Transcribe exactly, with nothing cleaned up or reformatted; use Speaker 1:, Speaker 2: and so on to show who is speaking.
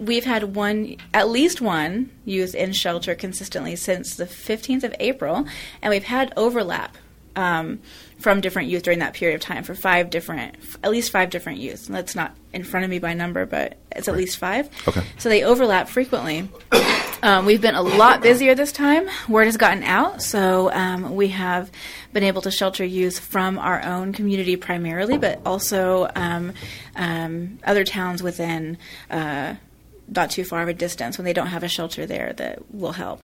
Speaker 1: we've had one, at least one youth in shelter consistently since the fifteenth of April, and we've had overlap um, from different youth during that period of time for five different, at least five different youth. And that's not in front of me by number, but it's at least five.
Speaker 2: Okay.
Speaker 1: So they overlap frequently. Um, we've been a lot busier this time. Word has gotten out, so um, we have been able to shelter youth from our own community primarily, but also um, um, other towns within uh, not too far of a distance when they don't have a shelter there that will help.